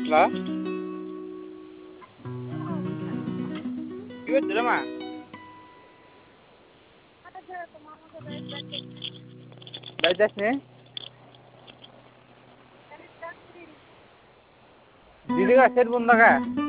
হ্যালো কি করছো রে মা বাড়িতে আসনি দিদি का सेट बंद का